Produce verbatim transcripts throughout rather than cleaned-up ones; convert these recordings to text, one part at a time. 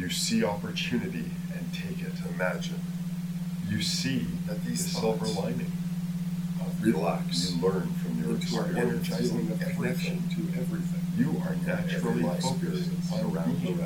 You see opportunity and take it. Imagine. You see that these the silver lining. Relax. You learn from your experience. Energizing the connection to everything. You are naturally focused on around you.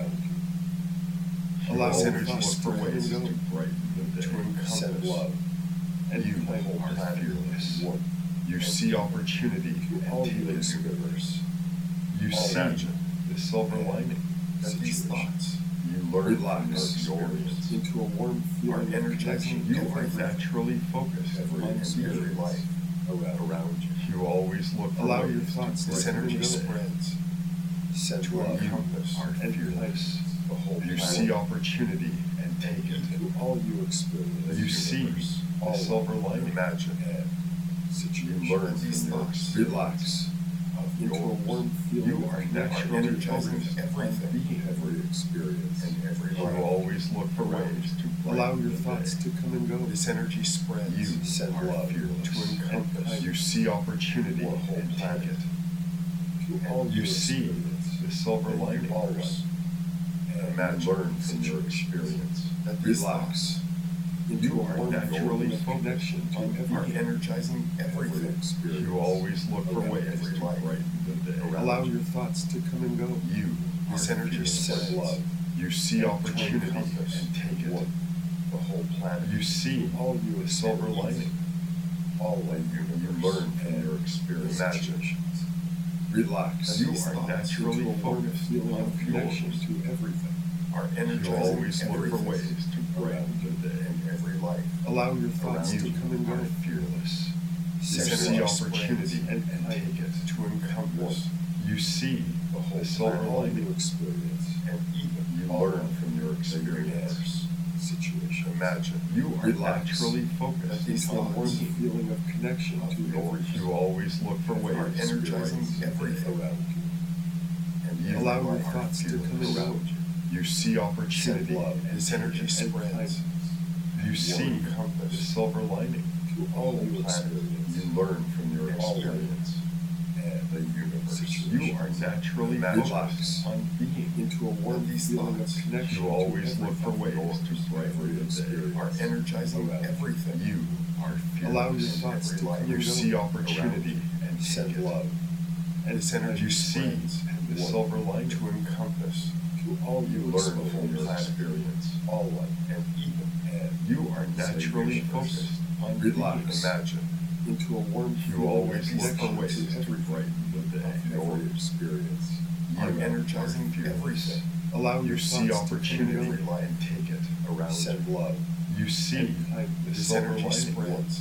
Allow energy for ways to brighten the day, to encompass love, and you are fearless. You see opportunity and take it. Universe. You see the silver lining. That these thoughts you learn relax from your experience into a warm feeling are energizing. You are naturally focused every on every life around, around you. You always look for allow ways your thoughts to this brighten energy the day. spreads. Send To love, encompass are and fearless. The whole You planet. see opportunity and take it. Into all you experience. You see all the silver lining. Imagine and situation. You learn these from your thoughts. experience. Relax. Into a warm feeling You of are connection, naturally energizing focused everything, on being. every experience, and every You life. always look for ways to Allow brighten your the thoughts day. to come and go. This energy spreads. You send are love fearless. to encompass. You see opportunity For a whole and planet. take it. To all You you see experience. the silver And you lining. always Imagine learn from your experience. That these Relax. thoughts into You a are warm naturally feeling of focused connection to on every being. energizing every experience. You always look for around ways every to life. brighten the day. Allow your thoughts to come and go. You This are energy fearless. spreads love. You see and opportunity encompass and take it. one, the whole planet. You see all you the silver experience. lining. All life You, you universe learn from and your experience. imaginations. Relax. You These are thoughts naturally into a warm focused feeling on of connection yours. to everything. Are You energizing always look for everything ways to brighten the day. in every life. Allow your thoughts You to come and go. are fearless. You Send see love opportunity spreads and, and take it. to encompass You see the whole the silver planet, all you lining. experience, and even You all learn from your the experience. universe situation. Imagine You are Relax. naturally that focused these on warm being. feeling of connection Of to yours. everything. You always look for ways are to energizing brighten the everything day. around you. And you Allow your are thoughts to come fearless. and go. You see Send opportunity love. and This take energy it. spreads. You see encompass the silver lining. to all The you planet. experience. You learn from your And all experience. and the universe. You are naturally Relax. focused on being. into a warm These feeling thoughts. of connection. You always to look for everything. ways to brighten Every the day. experience. Are energizing around everything. You are fearless. Allow your thoughts to come You and go. see opportunity and take Send it. love. And This energy you sees the silver lining. to encompass to all You you learn experience. from your experience. All life and even and You are naturally universe. focused on Relax. being. Imagine. into a warm You feeling always of look for connection ways to to everything. brighten the day. Of your experience. You are are energizing fearless. everything. Allow You your see thoughts to come opportunity and go. and take it around Send you. love. You see and kindness. the This silver energy lining. spreads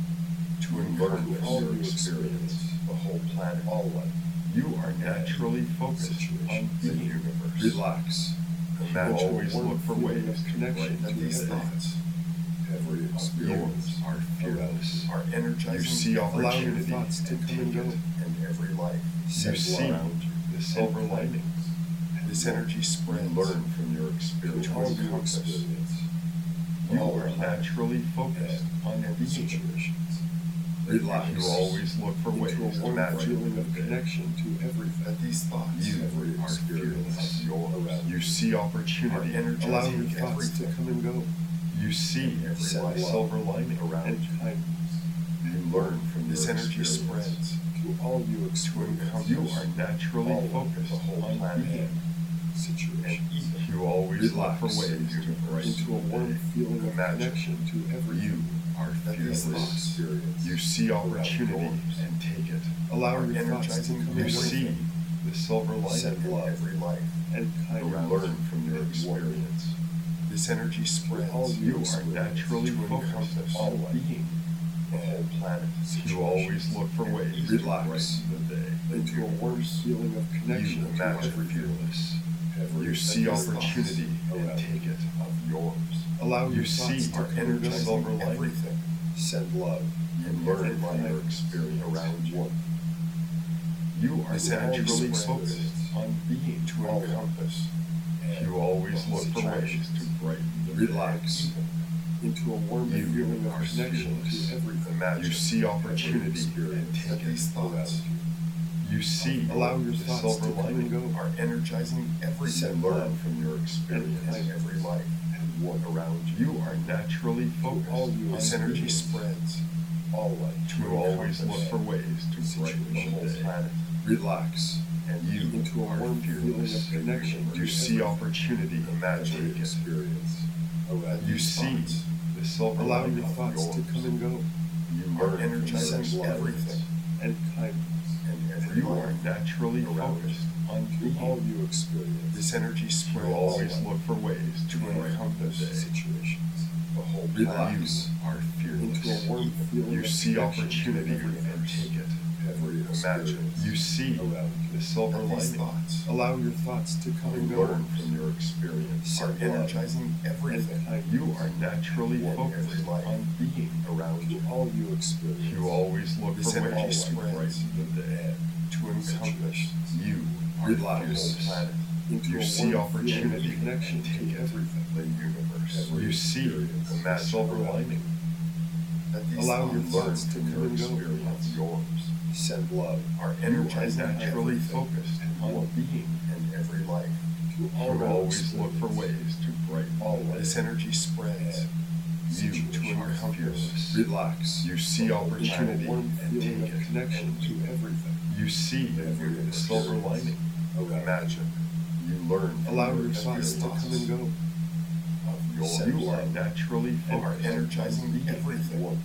to You learn encompass from all your you experience. experience. The whole planet. All life. You are naturally focused on Situation. The being. universe. Relax. Man Into a always warm look for feeling ways of to connection brighten to the these day. thoughts. Every Yours experience are fearless. are energizing. You see Allow your opportunity thoughts to and come and take go. it. And every life. You Send see love. the silver and lining. kindness. This energy spreads. You learn from your experience. to all you experience. You all are life naturally focused on and being. situations. Relax. You always look for ways into a to warm brighten feeling the of day. connection to everything. That these thoughts. You every are experience fearless. of your around You see are opportunity. energizing. Allow your Take thoughts to everything. come and go. You see Every the life. silver lining around And you. kindness. You learn from This your energy experience. spreads to all you experience. encompass. You are naturally all focused the whole on planet being. and situations. You always Relax. look for ways to brighten into a the warm day. feeling of Imagine. connection to everything. You are that these fearless. experience. You see around opportunity yours. and take it. Allow Are your thoughts to energizing. come You and go. see the silver Send lining. love. Every life and You kindness. learn from your and warmth. experience. This energy spreads. All you are experience naturally to focused encompass on all life. being. The whole planet. You situations. always look for And ways to relax. brighten the day. into a warm feeling of connection You to imagine everything. fearless. Every You see thoughts opportunity and around take it. of yours. Allow You your see thoughts to our come and energy go. silver lining. Everything. Send love. You and learn every from your life experience. around you. You are This energy naturally spreads focused on being. to encompass. You always all look for ways situations. to brighten the Relax. day. Into a warm You feeling of are connection fearless. to everything. Imagine. You see Every opportunity and experience take that it. these thoughts You see Allow your the thoughts silver to come and lining. go. Are energizing everything. Send Learn love from your experience. and Every life and what around you. You are naturally focused. all you This energy experience. spreads. All light. You always look for ways to brighten the whole Situations. planet. Relax And you into a are warm feeling fearless. of connection. You to see everything. opportunity. Imagine Every it. experience. Around You these see thoughts. the silver Allow lining your of thoughts yours. to come and go. You Are learn from your energizing experience. everything and kindness. And every you are naturally around focused on To all being. you experience. This energy spreads. You all always light look for ways to to brighten encompass the day. situations. The whole Relax planet. You are fearless. into a warm feeling You of see connection opportunity to every and take it. Every Imagine. experience You see around the silver And these lining. thoughts. Allow your thoughts to come You and go. learn from your experience. Are Are energizing everything. and kindness. You are naturally One focused every life. on being around To you. all you experience. You always look This for energy ways to spreads. brighten the day. To encompass you are Relax fearless. Planet. into You a see warm feeling opportunity of connection and take to it. everything. The universe. Every You see experience. the silver lining. That these Allow your thoughts thoughts learn to from come your and go. experience. Yours. Send love Are You energizing are naturally everything focused and on one. being in every life. to all You your always look for experience. ways to brighten All the day. light. This energy spreads. You Situation. are fearless. Relax. You see opportunity Into a warm and feeling take of it. connection to everything. You see Every the silver experience. lining. Around. Imagine. You learn from Allow your your thoughts to come and go. Of your, Send you are love. naturally And focused are energizing on being everything. one.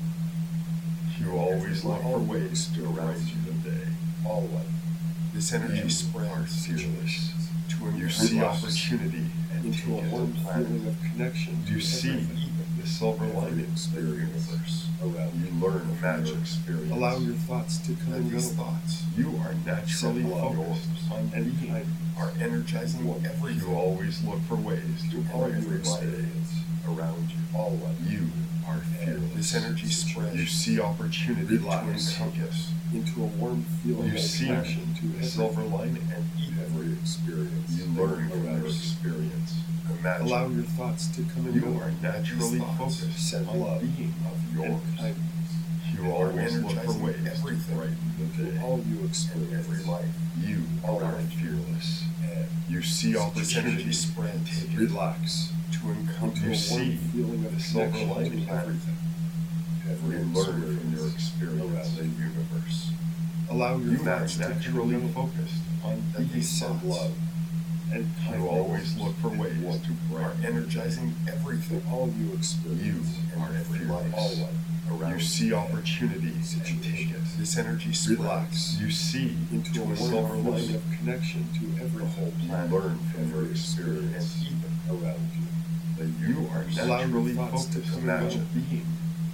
You always look for All ways to experience. brighten the day. All light. This energy You spreads. are fearless. To you Relax see opportunity and Into a take it. warm Planet. feeling of connection to You see everything. the silver Every lining of the experience universe. around You you. learn from your experience. Allow your thoughts to come that and go. these thoughts. You are naturally Send love focused on and being. kindness. Are energizing One. everything. You always look for ways to To all brighten you the day experience. around you. All light. You are fearless. This energy spreads. You see opportunity Relax. to encompass. Into a warm feeling You of see connection to the everything. silver lining and Every experience. you learn from around your you. experience. Imagine. Allow your thoughts to come and You go. are naturally These thoughts focused send on love being of yours. and kindness. You always look for energizing ways to everything. brighten the To day. all you And experience. every life. You All are light. fearless. And You see This opportunity energy and spreads. take it. Relax To encompass. into You a see warm feeling of the silver connection lining. to everything. Every You learn from experience your experience around the you. universe. Allow your You are thoughts to come naturally and go. focused on That being. these send love and kindness. You always look for and ways one. to brighten the energizing day. everything. To all you experience. You and are every life. fearless. All light. You see opportunity and take it. This energy spreads. Relax You see into a to a warm silver feeling lining. of connection to The everything. whole planet. You learn from your Every experience. experience around you. That you are Allow your naturally thoughts to focused come and on go. being.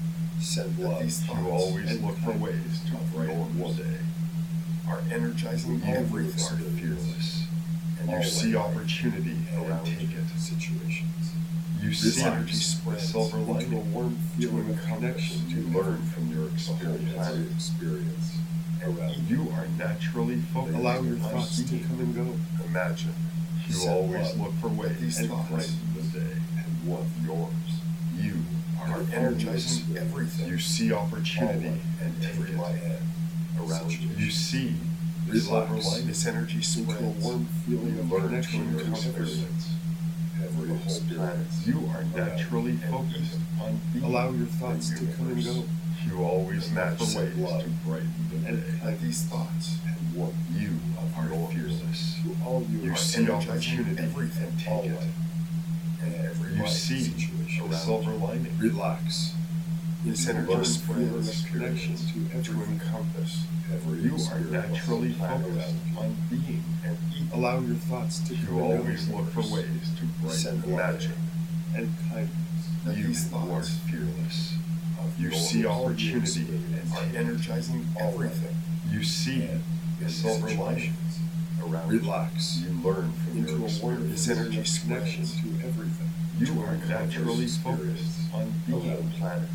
Send That love. these thoughts. You always and look for kindness ways to of brighten your the day. Are energizing You everything. Are experience. fearless. And you All see light. opportunity And and take it. situations. You see Relax the silver into a lining. warm To feeling of encompass. connection You to learn from your every experience. experience around you. You are naturally focused Allow your on thoughts to being. come and go. Imagine. You Send always love look for ways and to thoughts. brighten the day. And one. Yours. You are Are energizing always everything. You see opportunity All light. and take Every it. light. Around you. You see the Relax silver lining. This energy into a spreads. warm feeling You of learn connection from your to everything. experience. Every The whole planet. experience. You are naturally around you. focused on being. Allow your the thoughts to come and universe. go. You always look Imagine for ways love to brighten the and day. kindness. These thoughts. And one. You are yours. fearless. To all you You are see energizing opportunity everything. and All take it. light. And every You life see situation the around silver you. lining. Relax. This Into a energy warm spreads feeling of connection experience to to everything. encompass. Every You are experience naturally around focused you. on being and eating. Allow your thoughts to come You and always go. look for ways to brighten Send the love magic. and kindness. That You these are thoughts fearless. You yours. see All you opportunity experience and are take it. energizing All everything. You see And the in silver lining situations. around Relax you. You learn from into your a warm experience. This feeling energy of connection spreads. to everything. You To are encompass naturally experience focused on being around the planet.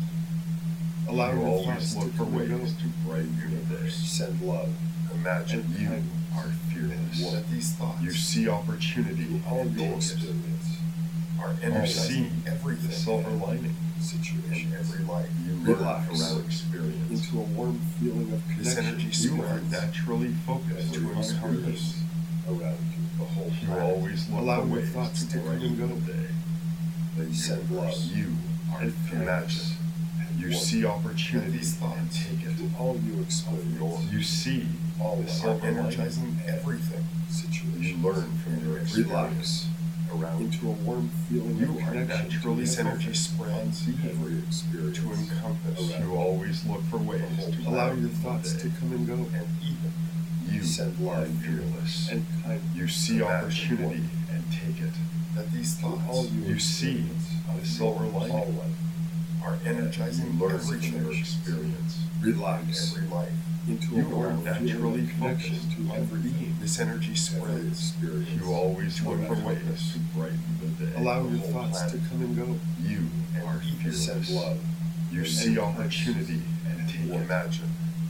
Allow You your always thoughts look to for come and ways go. to brighten the day. Send love Imagine and you kindness. are fearless. That these thoughts. You see opportunity all and your take it. experience. Are You energizing see everything. The silver lining. situation. in every life. You Relax learn from your experience. into a warm feeling of This connection. energy You spreads are naturally focused to to encompass encompass around you the whole planet. You always look Allow for your ways thoughts to to come and brighten go. the day. The Send universe. love You are and imagine. kindness You and see warmth. opportunity And these and thoughts take it. to all you experience. You see all the are silver energizing lining. everything You situation. learn from your Relax experience around into a warm feeling You of are connection. naturally to every- energy spreads every experience. to encompass. around You always look for ways to Allow brighten your the thoughts day. to come and go. And even you Send are love fearless. and kindness. You see Imagine opportunity what- and take it. that these thoughts all you you see experience the of silver your lining all life are energizing. You learn every from your generation. experience. In Relax every life. into You a are warm naturally feeling of connection focused to on everything. being. This energy Every spreads. experience. You always to look for ways encompass. to brighten the day. Allow The your whole thoughts planet. to come and go. You are Send fearless. love. You and see kindness. opportunity and take Warmth. it. Imagine.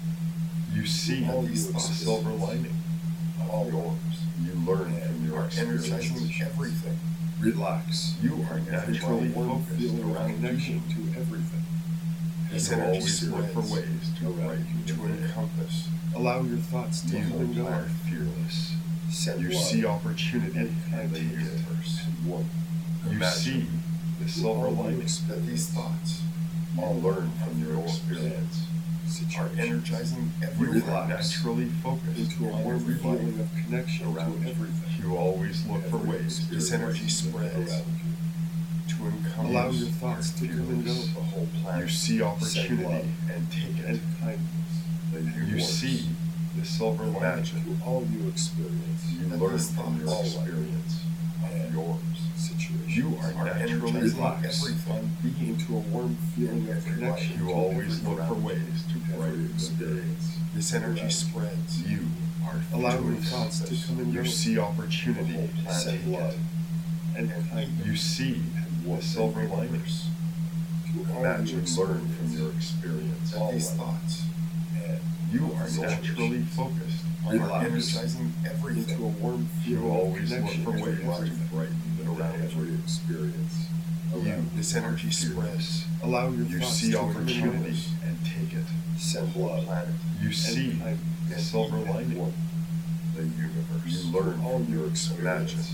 You see all the you experience. silver lining All of yours. You learn from your are energizing experience. everything. Relax. You are naturally warm focused feeling of around connection being. to everything. This And energy always look for spreads ways to around brighten you to to encompass. Allow your thoughts to come and You go. are fearless. Send You love see opportunity and and kindness take it. and warmth. You Imagine see the silver all you lining. expect these thoughts All learn from your experience. Are situation. energizing every Relax naturally focused into a on warm every feeling life of connection around to you. everything. You always look for Every ways to experience this energy spreads around you. to encompass. Allow your thoughts to come and go. fearless. The whole planet. You see love opportunity and take it. And kindness. You warmth. see the silver lining. Imagine to all you experience. You that learn these from your thoughts experience and of yours. situation. You are naturally relax everything. into a warm feeling of Every life. connection. You to always every look for around you. ways to Every brighten the day. experience. This energy around you. spreads. You are Allow to your thoughts to encompass. come and You go. see opportunity The whole and planet. take Love it. and kindness. You see the warmth silver and lining. universe. To all Imagine, you learn experience. from your experience. All These life. thoughts. And You are soul naturally nations. focused on Relax energizing into a everything. warm You feeling always of look connection for to ways to everything. brighten the around day. every experience. You, Around this energy spreads. Allow your You thoughts see to come and opportunity go. and take it. Send love Planet. You see and kindness. the silver and lining. warmth. The universe. You learn all from your your experience. experience.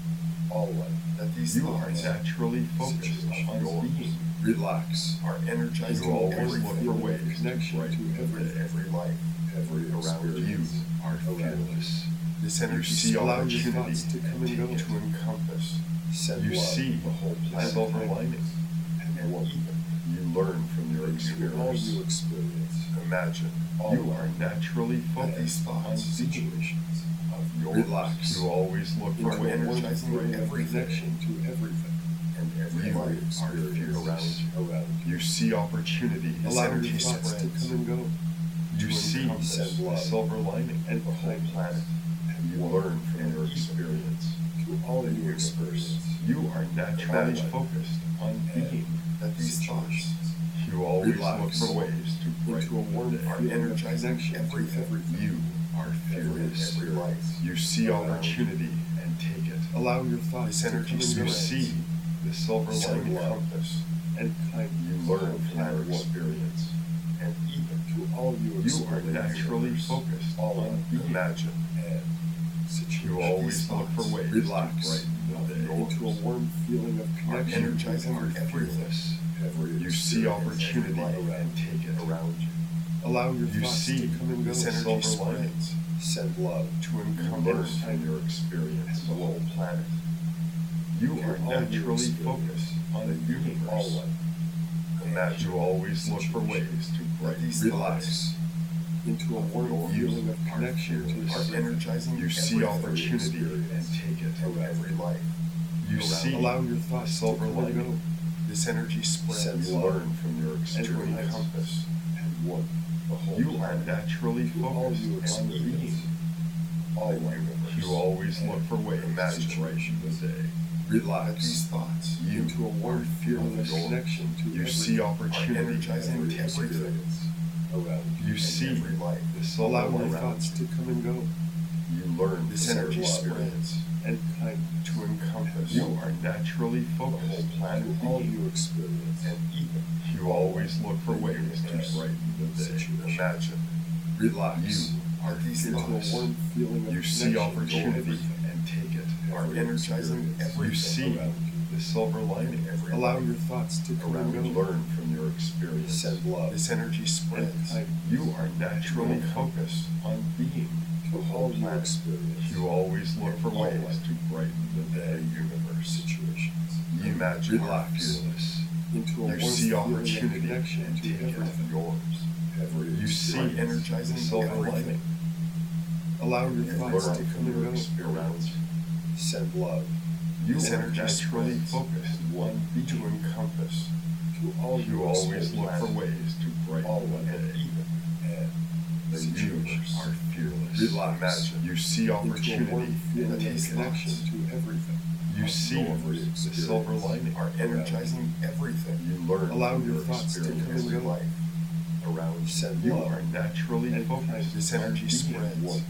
All life. That these You are thoughts naturally focused situation. on yours. being. Relax. Are energizing You always every look for feeling ways of to connection to brighten the every, day. every life. Every Around you experience. are around fearless. This energy You see allow your opportunity thoughts to come and take go. it. to encompass. Send You love see the whole planet. Silver kindness lining. and And warmth. even you learn from your All experience. you experience. Imagine All you life. are naturally And focused on thoughts, being situations. of yours. Relax You always look Into for a warm energizing feeling of everything connection to everything. and every Every life are experience fearless. around you. You see opportunity. This Allow your energy thoughts to spreads. come and go. You to see encompass the love silver lining and of the whole kindness planet. and You warmth learn from and your even experience. to all The you universe. experience. You are naturally Imagine focused on and being. that these thoughts You always Relax look for ways to into a brighten warm the day. feeling Are of energizing connection to everything. everything. You are fearless. Every life. You see around opportunity and take it. Allow your thoughts This to energy come and you go. see the silver Send lining love compass. and kindness. You learn from your and warmth. experience. And even To all you you are experience. naturally focused all on life. being. Imagine And situations. you always These look for thoughts ways Relax to brighten the day. into a warm feeling of Are connection energizing to everything. fearless. Every You see experience, opportunity every life and take it. around you. Allow your You thoughts see to come and go. this energy Silver lining. spreads. Send love To You encompass learn from your experience the whole planet. You to are all you naturally experience. focused on the universe. all life. Imagine you always look for ways to brighten These the Relax into a warm You feeling of are connection to fearless. everything. Are energizing You see every opportunity experience and take it. around Every you. life. You Around see Allow your the thoughts to silver come and go. lining. This energy spreads. Send You love learn from your and experience. kindness. Compass. And warmth. The whole you are naturally To all focused you on experience. being. All The life. universe. You always look for ways Imagine to brighten the day. Relax These thoughts. You into a warm are feeling of fearless. connection to You everything. see opportunity energizing every everything experience. around you. You and see every life. the silver Allow your lining. thoughts to come and go. You learn This this energy energy spreads spreads and kindness to encompass. You are naturally focused on to all being. you experience And even. You always look for ways to brighten the day. Imagine. Relax. You are into a fearless. warm feeling of You see connection to opportunity everything. and take it. Are Every energizing experience. everything You see around you. the silver lining. Every Allow life your thoughts to come around and you. go. Learn from your experience. Send love. This energy and spreads. kindness You are naturally focused on being. to The all whole you planet. experience. You always look for All ways life. to brighten the day. universe situations. You imagine Relax. are fearless. Into a You warm see feeling of opportunity connection and to take it everything. yours. Every You see experience. energizing the silver everything. lining. Allow your You thoughts learn to from come and your go. experience. Send love You This are energy naturally spreads. focused on being. To encompass. to all You you always look for experience. ways to brighten All the life. day. And The you situations. are fearless. Relax. Imagine. You see into a opportunity warm feeling and of take connection thoughts. to everything. You of see your the experience silver lining. are energizing everything. You learn Allow from your your thoughts to experience. come and Every go. life around Send you love are naturally and focused. kindness. This energy on being spreads. one.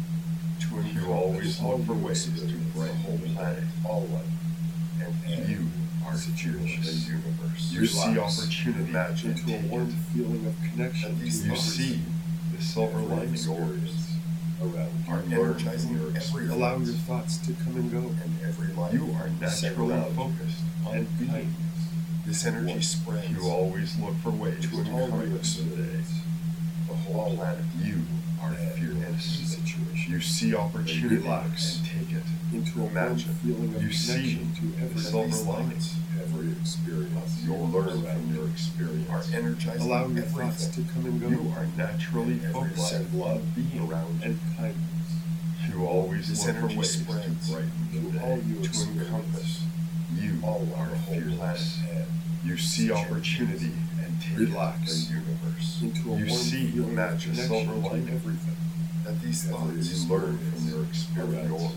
To encompass you always all look for you ways to experience, brighten the whole the planet, day. all life, and, and You are situations. fearless. The universe. You see Relax. opportunity Imagine and into a take warm it. feeling of connection And to these you everything. see the silver Every lining experience around you. are energizing your experience. Allow your thoughts to come and go. And every life. You are Send naturally love focused on and being. kindness. This energy One. spreads. You always look for ways To to all you brighten the day. experience. The whole planet. You are And fearless. situations. You see opportunity Relax. and take it. into a warm Imagine. feeling of You see connection to the everything. silver lining. Every experience. You learn from your experience. Are energizing Allow your everything. thoughts to come and go. You are naturally Every focused send love on being around. and kindness. You always This look for energy ways to spreads brighten the to day. all you To experience. encompass. You All are the whole fearless. planet You see situations. opportunity and take Relax. it. The universe. into a You warm see, feeling of imagine connection silver to lining. everything. That these Every thoughts you learn from your experience. experience.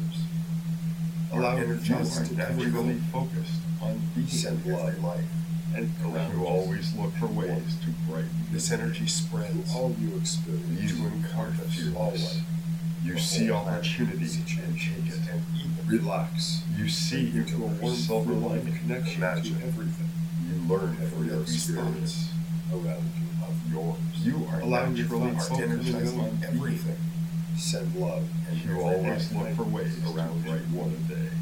Are Allow your energies thoughts are to come and naturally go. focused on being Send every love life. And Around you always look for ways to brighten this the energy day. spreads to all you experience. You to are encompass all fearless. life. You The see whole planet opportunity and situations. take it. And even Relax. you see into a the warm silver feeling of lining. connection Imagine. to everything. You learn from Every your experience experience around you. of yours. You are Allow your naturally thoughts to focused energizing on everything. being. Send love. And you every always day. look for ways to around brighten you. the day.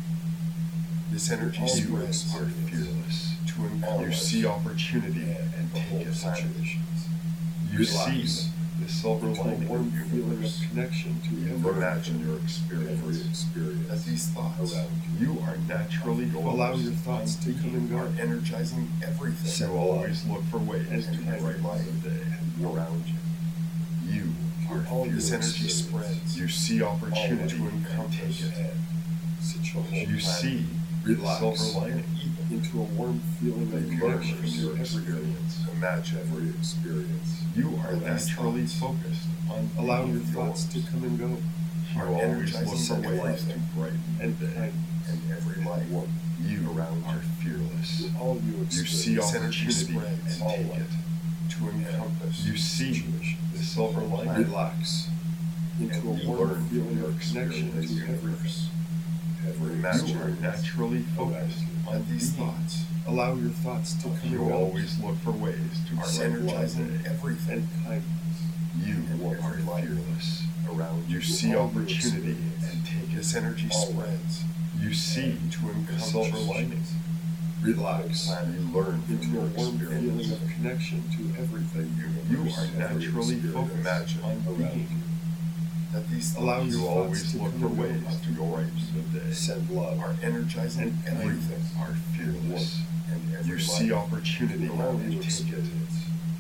This energy All you spreads are experience. fearless. To All encompass. You life. see opportunity And and the whole take it. situations. You Relax. see the silver Into a lining warm of the feeling of universe. connection to You everything. imagine your Every experience. experience. That these thoughts around you are naturally focused Allow your thoughts on to come being. and go. Are energizing everything. Send You love always look for ways and to kindness. brighten the day around you. You are all you fearless. This energy experience. spreads. You see opportunity All and take it. and situations. You see the Relax. silver lining. into a warm feeling of You learn connection from to your everything. experience. Imagine. Every experience. You are These naturally thoughts. focused on Allow being your thoughts to yours. come and go. You are always energizing look for ways everything. to brighten And the day. kindness. And every life. One. You around are you. fearless. To all you You experience. see This energy opportunity spreads and all take life. it. To encompass. You see situations. the silver lining. Relax. Into And a you warm learn feeling from your of connection experience. to everything. Universe. Every Imagine you are experience. naturally focused around you. on these being. thoughts. Allow your thoughts to come and You go. always look for ways to Are brighten energizing the day. everything. And kindness. You and are every life fearless. around You you. see All you opportunity experience. and take it. This energy All spreads. You see And to to encompass encompass. silver linings. Relax. You learn from Into a your warm feeling experience. of connection to everything. You universe. are Every naturally experience focused Imagine on around being. you. That these Allow thoughts your you thoughts always to look come for and go. ways to brighten the day. Send love. Are energizing And everything. kindness. Are fearless. And every You see life. opportunity To all and you take it. experience.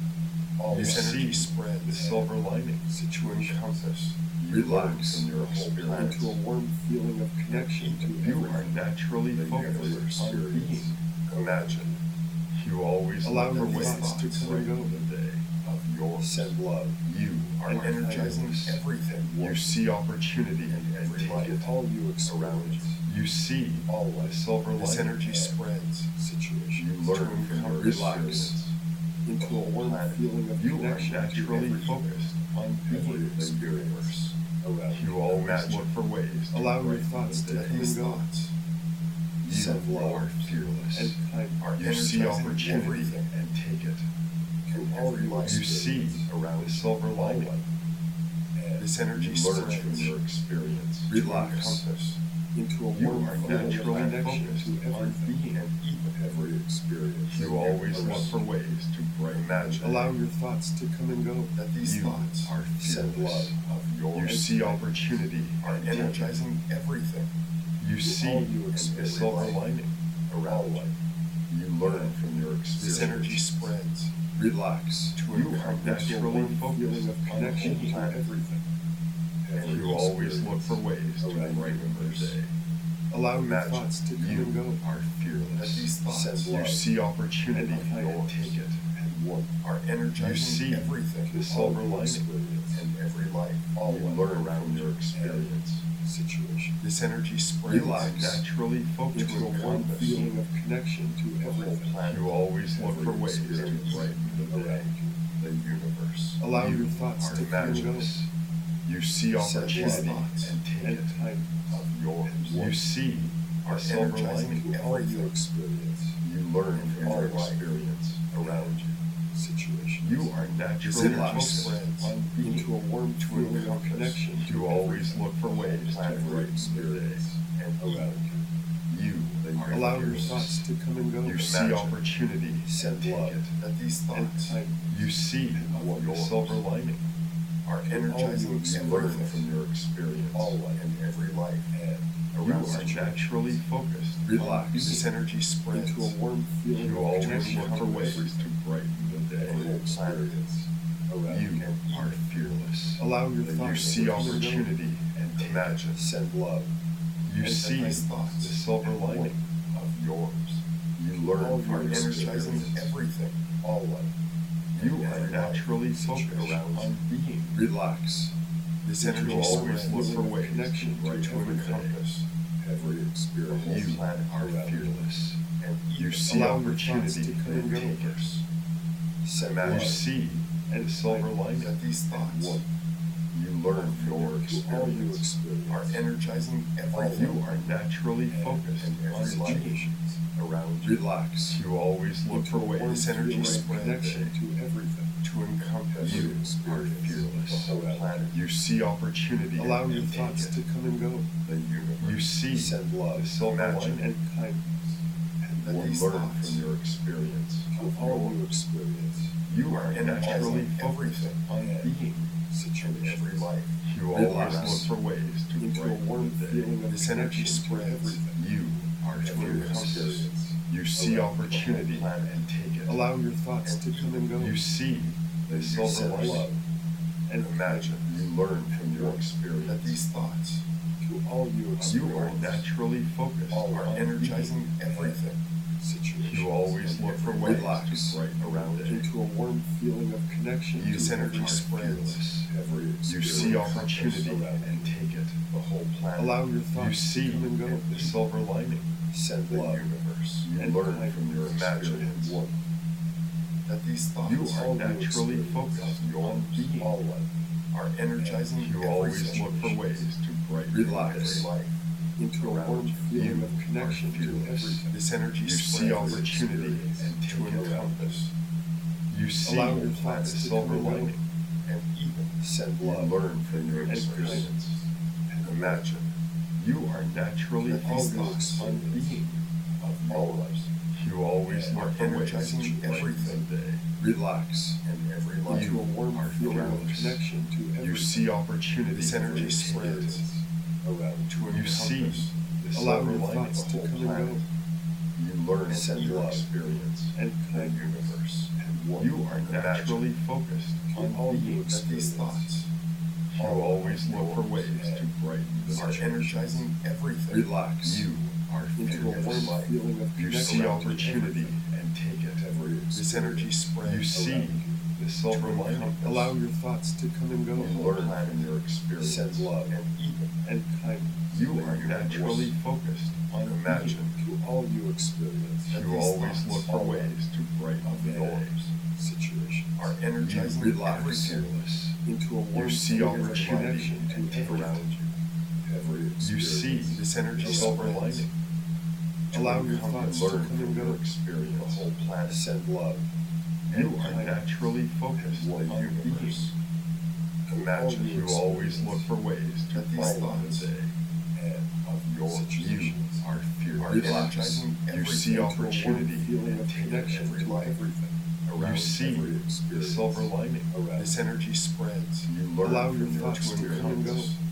All You this energy see spreads. the silver lining. To situations. encompass. You learn Relax. from your The whole planet experience. into a warm feeling of connection to You are everything. naturally The focused universe on experience. being. Imagine. You always Allow look for your ways thoughts to to come and go. brighten the day of yours. Send love. You are And energizing kindness. everything. You see opportunity and Every take life. it. All you Around experience. you. You see All the life. silver This lining. energy spreads. Situations. You learn To from your relax. experience. Into a warm Planet. feeling of You are connection to naturally everything. focused on Every being the experience. universe. around You you. always Imagine. look for ways to Allow your brighten thoughts the to day. come and go. You Send love are fearless. and kindness. You see Energizing opportunity everything. and take it. Through all You your see experience around the silver lining. and This energy You learn spreads from your experience. Relax. compass into a You warm are feeling of naturally connection focused to on everything being. and even every experience. You always look for ways to brighten the day. Allow your thoughts to come and go. that these You thoughts are Send fearless. love of You yours see opportunity are and take it. energizing everything You to see all you the experience. silver lining. around you. You learn from your experience. This energy spreads Relax to You are encompass into a naturally warm focused feeling of on connection being. to everything. And Every you always look experience for ways to around brighten the universe. day. Allow your Imagine thoughts to come you and go. are that fearless. these thoughts Send You love see opportunity and kindness. and take it. And warmth. are energizing You see everything the All silver you lining. experience and every life all You learn from your experience. situation. This energy spreads Relax. Naturally focused Into a warm compass. feeling of connection to the whole everything. planet, You always look Every for ways to experience brighten the day. around you. the universe. Allow You your thoughts are to come and go. imagines. You see Send opportunity love and take and it. kindness of yours You see are the silver energizing lining. to all you everything experience You learn from all your life experience. around you. situations. You are This naturally energy Relax. spreads on being. into a warm to feeling of encompass. connection to You always everything. look for ways to planet, every brighten the experience day. and around you. You are Allow your fearless. thoughts to come and go. You see Imagine. opportunity Send and take love. it. that these And thoughts kindness. You see what the yours silver lining. are all you energizing You learn everything from your experience. All life and every life and You around are you. naturally focused. Relax. on This being. energy spreads into a warm feeling You of always connection look for to ways everything. to brighten the the day. whole planet, Experience around You you. are fearless. Allow your You thoughts see to come and go. opportunity and take it. imagine Send love You and see these thoughts the silver lining. of yours You all learn your from are your energizing experience. everything all life. You and are every life naturally focused around on being. Relax This into energy You a warm always spreads look for feeling of ways connection to to brighten to the day. encompass every the experience. whole You planet are around you. fearless. and You even see Allow your thoughts opportunity to come and and go. take it. Send You love see and the silver kindness. lining. that these thoughts Warmth You learn from your to all you experience. experience. are energizing everything You are naturally and focused and on every life being. around you Relax You always look into for a warm ways This to energy feeling brighten of spreads the connection day. to everything. to encompass You You are experience the fearless. whole planet, You see opportunity Allow and your take thoughts it. to come and go. the universe. You see Send love the silver Imagine. lining. and kindness that You these learn thoughts from your experience. to all you experience. You are are naturally energizing focused everything on and being. and Situations. every life You always Relax look for ways to into a brighten warm the day. feeling of This energy connection to spreads everything. You are to Every fearless. experience. You see around the opportunity whole planet. and take it. Allow your thoughts to come and go. You see the You silver Send lining. love and Imagine You learn from your that experience. these thoughts to all you experience. You are naturally focused All are on energizing being. everything situations. You always look for ways Relax to brighten around the day. into a warm feeling of connection You This to energy every, are spreads fearless. every You experience. see opportunity around and you. take it. the whole planet, Allow your You thoughts see to come and go. the silver lining. Send the love universe. You and learn kindness. from your Imagine experience. warmth. that these thoughts You all are you naturally experience focused on being. All life are energizing You every always look for situation, ways to brighten Relax. the every day. life. into a around warm you. feeling You of connection are to fearless. everything. This energy You spreads see opportunity and to take it. encompass You see Allow your the thoughts to silver come and go. lining. and even Send You love learn from your and experience. kindness. imagine You are naturally that all these you focused on experience. being. of all yours life. You always are look for ways to energizing brighten everything. the day. Relax and every life into a warm are feeling of fearless. connection to everything. You see opportunity. This energy every spreads experience. around to you. You see encompass the Allow silver your lining. thoughts to the whole come and go. planet, You learn from Send your love experience. and the kindness universe. and warmth. You are naturally focused on all you being. That these thoughts You always look for ways to brighten the are day. energizing everything, Relax You are into a fearless. warm feeling of You connection see to opportunity everything. and take it. Every this energy experience. spreads You see around the silver to lining. encompass Allow your thoughts to come and You go. learn from your experience. Send love and even and kindness You are naturally focused on imagine being. to all you experience. that You these always thoughts look for ways to brighten of the day. yours Situations. are energizing You are everything, fearless. into a warm You see feeling of opportunity connection and to take everything around you. every You experience. see This energy the silver spreads. lining. Allow your Come thoughts and to learn come from and your go. The experience. whole planet. Send love. You and are kindness. naturally focused The on being. universe. Imagine You always look for ways to that these brighten thoughts the day. And of your You situations are are fearless. energizing You everything see to a opportunity warm feeling and of take it connection every to life. everything You around see every the experience silver lining. around. This energy spreads You learn Allow from your your thoughts to come and go. experience.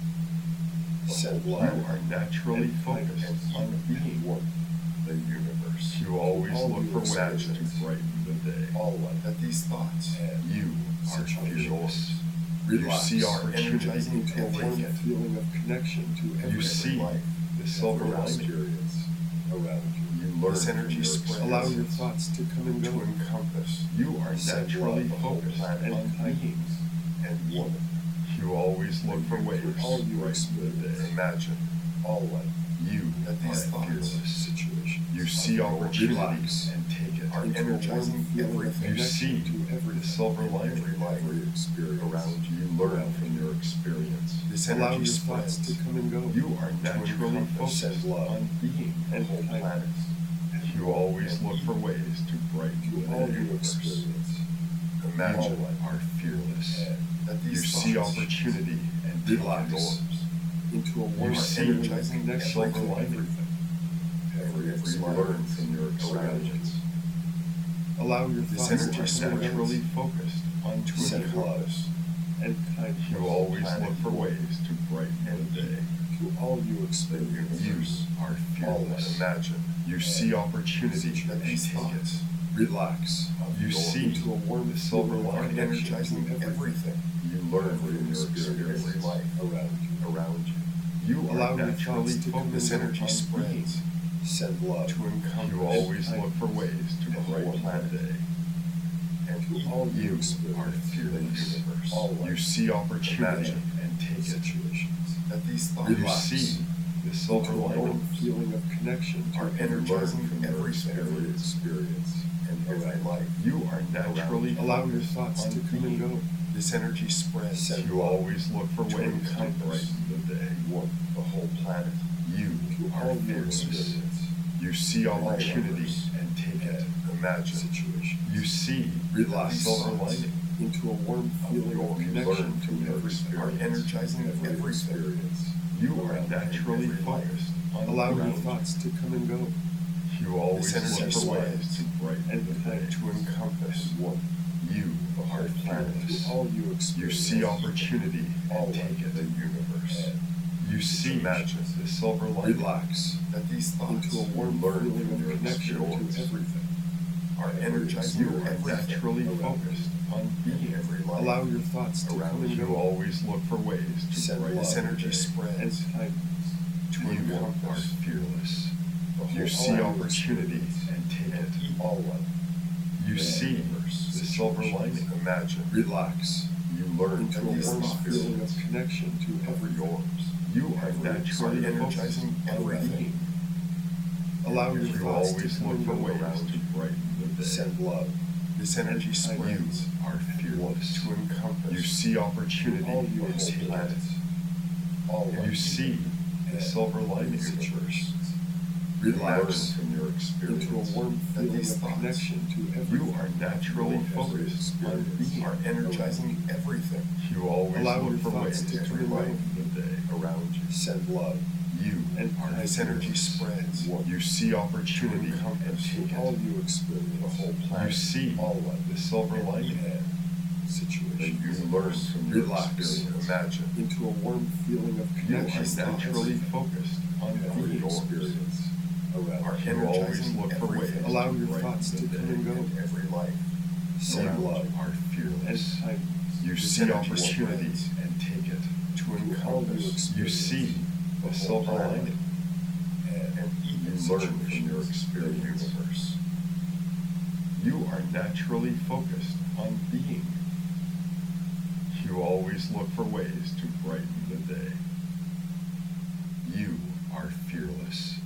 Send You love. are naturally and focused kindness. on being. One. the universe. You always All look you for ways to experience. brighten the day. All life. That these thoughts And You are situations. fearless. Relax. You see opportunity energizing and into a warm take it. feeling of connection to every You see life. the silver every lining. experience around you. You learn This energy from your spreads. Allow your experience. thoughts to come and to go. encompass You are Send naturally love the whole focused planet. on And being. kindness. and woman. You always look for ways to All you brighten the experience. day. Imagine All life. You that are these thoughts fearless. Situations. You see your opportunity relax. and take it. are Into a warm energizing feeling of everything. You connection see to the everything silver lining. every life every experience around you. You learn from your experience. This Allow energy your thoughts spreads to come and go. You are naturally encompass focused love on being. and whole kindness. planet. You always and look for ways to brighten To the all day. you experience. Imagine You are fearless. And that You these see thoughts opportunity and take relax. it yours. into a warm You see feeling of energizing connection to silver lining. everything every every You experience learn from your around you. experience. Allow your This thoughts You energy to are come and go. naturally focused on to Send being. love. encompass And kindness. You always planet. look for ways to brighten the day. To all you experience. You are Always. fearless. Imagine You see opportunity that and these take it. thoughts Relax. of You your see Into a warm the silver feeling of are lining. connection energizing to everything everything You learn every from your experience experience. life around you. around you. You Allow are your naturally thoughts to come focused This and go. energy on being. spreads Send love. to encompass You always look for ways to the whole brighten the planet. day. and To all you You are experience. fearless. universe. All You life. see opportunity Imagine and take it. Situations. that these thoughts You Relax. see the silver Into a warm lining. feeling of connection to are every energizing from your everything every experience. experience and every around life. You are naturally Allow your focused thoughts on to come and being. go. This energy spreads Send You always look for To ways to encompass brighten the day. One. the whole planet. You To are all you fearless. experience. You see opportunity universe. and take it. Imagine Situations. You see Relax. the silver lining. Into a warm feeling your- of you connection learn from to your everything are experience. energizing every everything experience. You are around naturally every life. focused on Allow your being. thoughts to come and go. You always This look energy for ways spreads to brighten and the day. kindness. to encompass One. You the are whole planet. fearless. To all you You experience. see opportunity All and take life. the it. universe. And You see Imagine the silver lining. relax. that these thoughts Into a warm learn feeling from your of connection to experience. everything are every energizing You experience. are everything naturally around focused on in being. every life. Allow your thoughts to around come and You go. always look for ways to Send brighten love. This the energy day. And spreads kindness. to You are encompass fearless. the whole You see all you opportunity experience. and take it. All life. You Yeah. see the silver lining. Imagine Relax. You learn Into from a your warm feeling experience. of connection to every yours. You are Every- naturally are focused energizing on everything. being. Allow your You thoughts to always come look and for go. ways around to you. brighten the day. Send love. This energy And spreads You are fearless. to encompass You see opportunity all you and take experience. it. All You life. see the And silver lining. situations. You learn Relax. from your experience. Into a warm that feeling these of thoughts connection to everything You are naturally every focused on experience. being. are energizing everything You always Allow look your for thoughts ways to to come and go. brighten the day. around you. Send love. You And are kindness. This energy fearless. spreads You see opportunity and encompass take All it. you experience. the whole You planet. see All life. the silver lining. And situations. You learn from your Relax. experience. Imagine Into a warm feeling of You connection are to naturally everything focused on every being. experience around are you. You always energizing look for ways everything. to Allow your brighten thoughts the to come day. and go. in every life. Send Around love. you are And fearless. kindness. You This see energy opportunity spreads and take it. To all you encompass experience. You see the whole silver planet. lining. And and even You learn from situations your in the experience. universe. You are naturally focused on being. You always look for ways to brighten the day. You are fearless.